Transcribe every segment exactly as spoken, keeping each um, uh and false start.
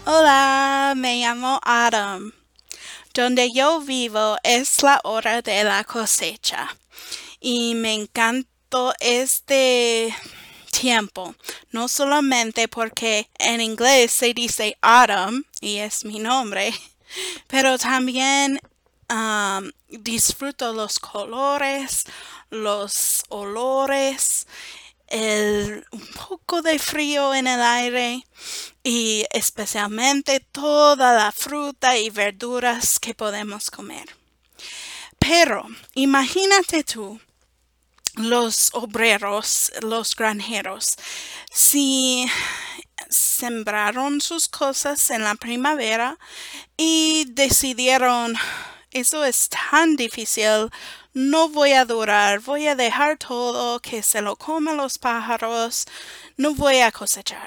Hola, me llamo Adam. Donde yo vivo es la hora de la cosecha y me encantó este tiempo, no solamente porque en inglés se dice autumn y es mi nombre, pero también um, disfruto los colores, los olores, el un poco de frío en el aire y especialmente toda la fruta y verduras que podemos comer. Pero imagínate tú, los obreros, los granjeros, si sembraron sus cosas en la primavera y decidieron, eso es tan difícil, no voy a durar, voy a dejar todo, que se lo comen los pájaros, no voy a cosechar.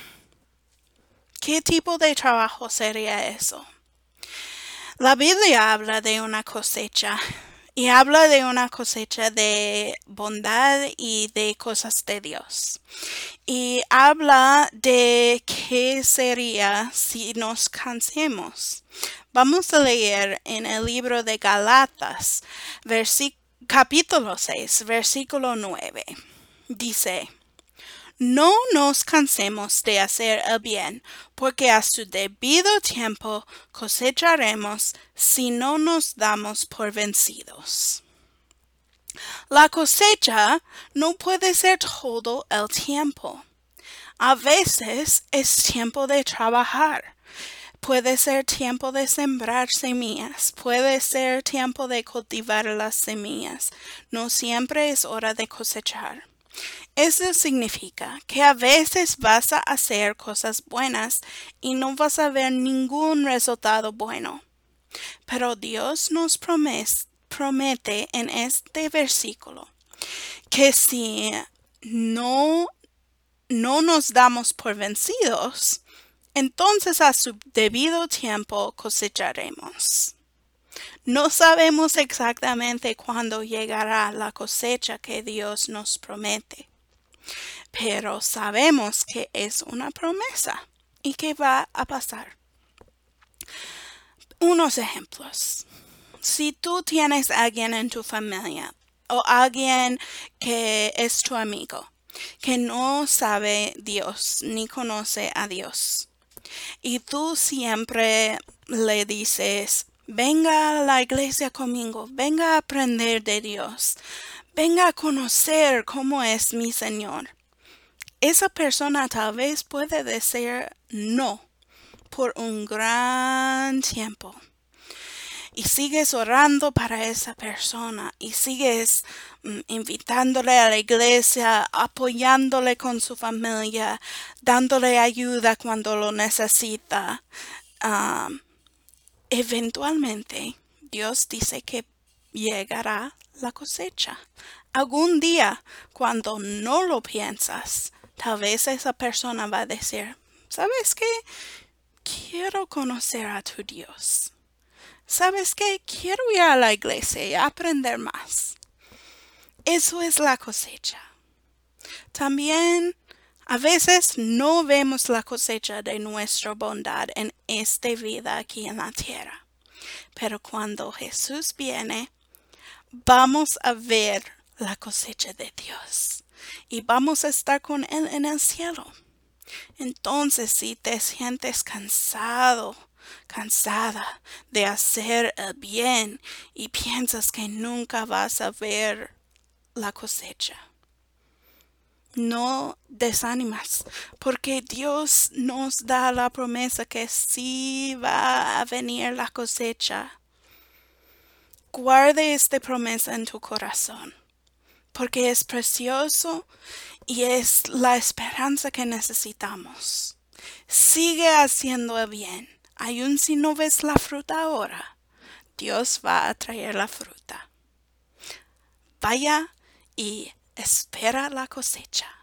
¿Qué tipo de trabajo sería eso? La Biblia habla de una cosecha y habla de una cosecha de bondad y de cosas de Dios. Y habla de qué sería si nos cansemos. Vamos a leer en el libro de Galatas, versi- capítulo seis, versículo nueve. Dice, no nos cansemos de hacer el bien, porque a su debido tiempo cosecharemos si no nos damos por vencidos. La cosecha no puede ser todo el tiempo. A veces es tiempo de trabajar. Puede ser tiempo de sembrar semillas, puede ser tiempo de cultivar las semillas. No siempre es hora de cosechar. Eso significa que a veces vas a hacer cosas buenas y no vas a ver ningún resultado bueno. Pero Dios nos promes- promete en este versículo que si no, no nos damos por vencidos, entonces a su debido tiempo cosecharemos. No sabemos exactamente cuándo llegará la cosecha que Dios nos promete, pero sabemos que es una promesa y que va a pasar. Unos ejemplos. Si tú tienes a alguien en tu familia o alguien que es tu amigo, que no sabe Dios ni conoce a Dios, y tú siempre le dices, venga a la iglesia conmigo, venga a aprender de Dios, venga a conocer cómo es mi Señor. Esa persona tal vez puede decir no por un gran tiempo. Y sigues orando para esa persona y sigues mm, invitándole a la iglesia, apoyándole con su familia, dándole ayuda cuando lo necesita. Um, Eventualmente, Dios dice que llegará la cosecha. Algún día, cuando no lo piensas, tal vez esa persona va a decir, ¿sabes qué? Quiero conocer a tu Dios. ¿Sabes qué? Quiero ir a la iglesia y aprender más. Eso es la cosecha. También a veces no vemos la cosecha de nuestra bondad en esta vida aquí en la tierra. Pero cuando Jesús viene, vamos a ver la cosecha de Dios y vamos a estar con Él en el cielo. Entonces, si te sientes cansado, cansada de hacer el bien y piensas que nunca vas a ver la cosecha, no desanimas, porque Dios nos da la promesa que sí va a venir la cosecha. Guarde esta promesa en tu corazón, porque es precioso y es la esperanza que necesitamos. Sigue haciendo el bien. Aun si no ves la fruta ahora, Dios va a traer la fruta. Vaya y espera la cosecha.